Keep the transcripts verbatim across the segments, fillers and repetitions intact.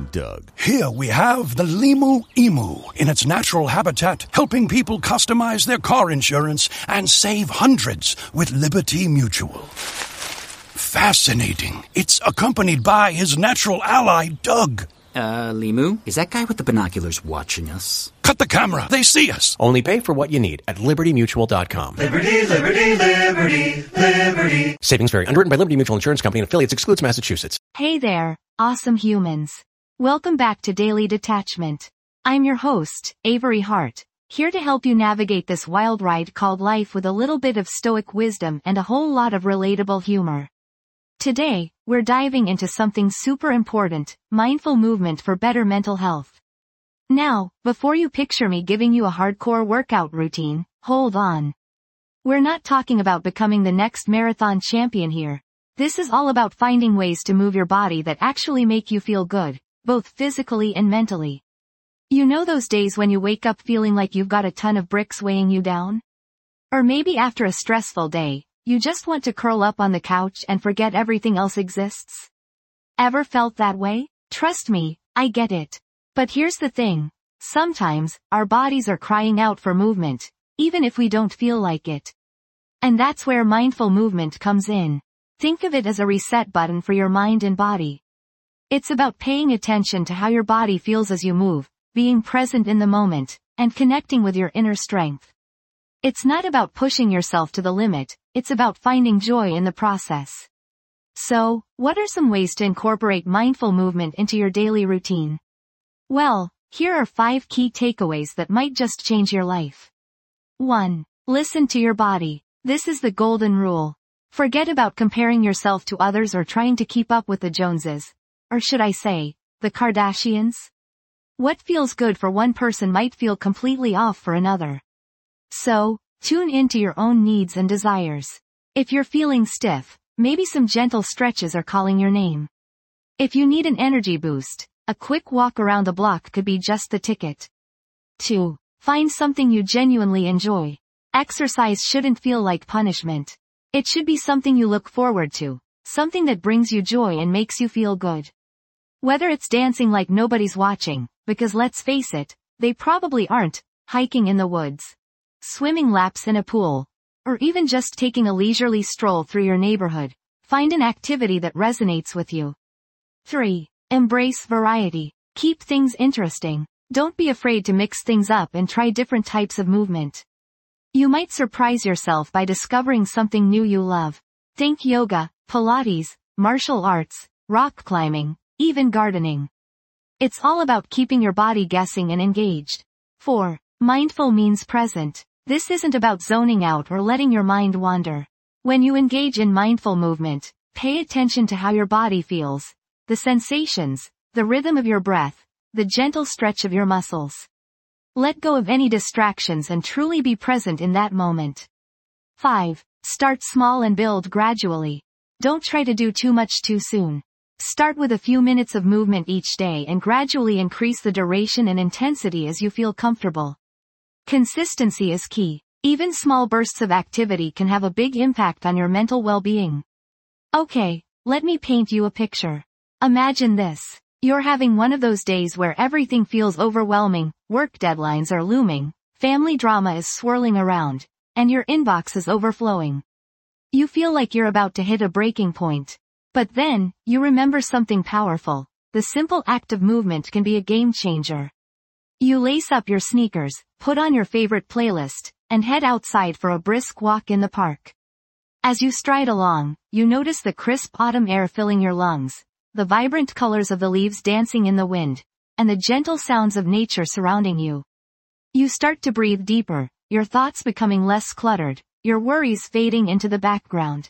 Doug. Here we have the Limu Emu in its natural habitat, helping people customize their car insurance and save hundreds with Liberty Mutual. Fascinating. It's accompanied by his natural ally, Doug. Uh, Limu, is that guy with the binoculars watching us? Cut the camera. They see us. Only pay for what you need at liberty mutual dot com. Liberty, liberty, liberty, liberty. Savings vary. Underwritten by Liberty Mutual Insurance Company and affiliates. Excludes Massachusetts. Hey there, awesome humans. Welcome back to Daily Detachment. I'm your host, Avery Hart, here to help you navigate this wild ride called life with a little bit of stoic wisdom and a whole lot of relatable humor. Today, we're diving into something super important, mindful movement for better mental health. Now, before you picture me giving you a hardcore workout routine, hold on. We're not talking about becoming the next marathon champion here. This is all about finding ways to move your body that actually make you feel good, both physically and mentally. You know those days when you wake up feeling like you've got a ton of bricks weighing you down? Or maybe after a stressful day, you just want to curl up on the couch and forget everything else exists? Ever felt that way? Trust me, I get it. But here's the thing. Sometimes, our bodies are crying out for movement, even if we don't feel like it. And that's where mindful movement comes in. Think of it as a reset button for your mind and body. It's about paying attention to how your body feels as you move, being present in the moment, and connecting with your inner strength. It's not about pushing yourself to the limit, it's about finding joy in the process. So, what are some ways to incorporate mindful movement into your daily routine? Well, here are five key takeaways that might just change your life. one. Listen to your body. This is the golden rule. Forget about comparing yourself to others or trying to keep up with the Joneses. Or should I say, the Kardashians? What feels good for one person might feel completely off for another. So, tune into your own needs and desires. If you're feeling stiff, maybe some gentle stretches are calling your name. If you need an energy boost, a quick walk around the block could be just the ticket. two. Find something you genuinely enjoy. Exercise shouldn't feel like punishment. It should be something you look forward to, something that brings you joy and makes you feel good. Whether it's dancing like nobody's watching, because let's face it, they probably aren't, hiking in the woods, swimming laps in a pool, or even just taking a leisurely stroll through your neighborhood, find an activity that resonates with you. three. Embrace variety. Keep things interesting. Don't be afraid to mix things up and try different types of movement. You might surprise yourself by discovering something new you love. Think yoga, Pilates, martial arts, rock climbing, even gardening. It's all about keeping your body guessing and engaged. four. Mindful means present. This isn't about zoning out or letting your mind wander. When you engage in mindful movement, pay attention to how your body feels, the sensations, the rhythm of your breath, the gentle stretch of your muscles. Let go of any distractions and truly be present in that moment. five. Start small and build gradually. Don't try to do too much too soon. Start with a few minutes of movement each day and gradually increase the duration and intensity as you feel comfortable. Consistency is key. Even small bursts of activity can have a big impact on your mental well-being. Okay, let me paint you a picture. Imagine this. You're having one of those days where everything feels overwhelming, work deadlines are looming, family drama is swirling around, and your inbox is overflowing. You feel like you're about to hit a breaking point. But then, you remember something powerful. The simple act of movement can be a game changer. You lace up your sneakers, put on your favorite playlist, and head outside for a brisk walk in the park. As you stride along, you notice the crisp autumn air filling your lungs, the vibrant colors of the leaves dancing in the wind, and the gentle sounds of nature surrounding you. You start to breathe deeper, your thoughts becoming less cluttered, your worries fading into the background.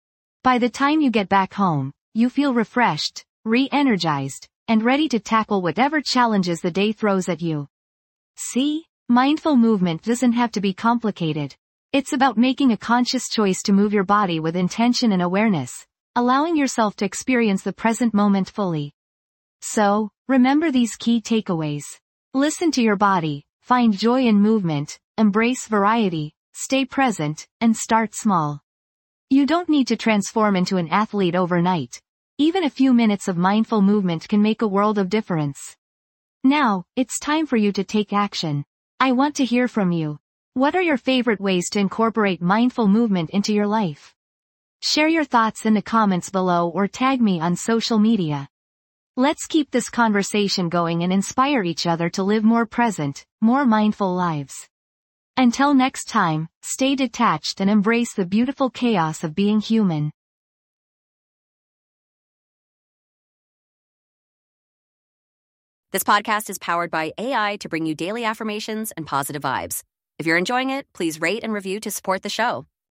By the time you get back home, you feel refreshed, re-energized, and ready to tackle whatever challenges the day throws at you. See? Mindful movement doesn't have to be complicated. It's about making a conscious choice to move your body with intention and awareness, allowing yourself to experience the present moment fully. So, remember these key takeaways. Listen to your body, find joy in movement, embrace variety, stay present, and start small. You don't need to transform into an athlete overnight. Even a few minutes of mindful movement can make a world of difference. Now, it's time for you to take action. I want to hear from you. What are your favorite ways to incorporate mindful movement into your life? Share your thoughts in the comments below or tag me on social media. Let's keep this conversation going and inspire each other to live more present, more mindful lives. Until next time, stay detached and embrace the beautiful chaos of being human. This podcast is powered by A I to bring you daily affirmations and positive vibes. If you're enjoying it, please rate and review to support the show.